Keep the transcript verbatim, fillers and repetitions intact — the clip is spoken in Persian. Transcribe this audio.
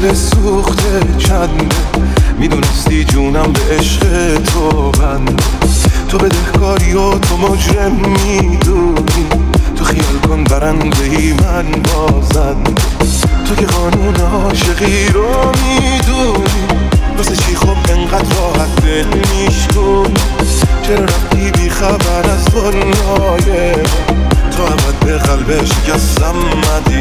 دل سوخته چنده، میدونستی جونم به عشق تو بنده. تو بدهکاری و تو مجرم میدونی، تو خیال کن برنده ای من بازنده. تو که قانون عاشقی رو میدونی، واسه چی خب انقدر راحت دل میشکن؟ چرا رفتی بی خبر از دنیای تو؟ عبد به قلب شکستم مدی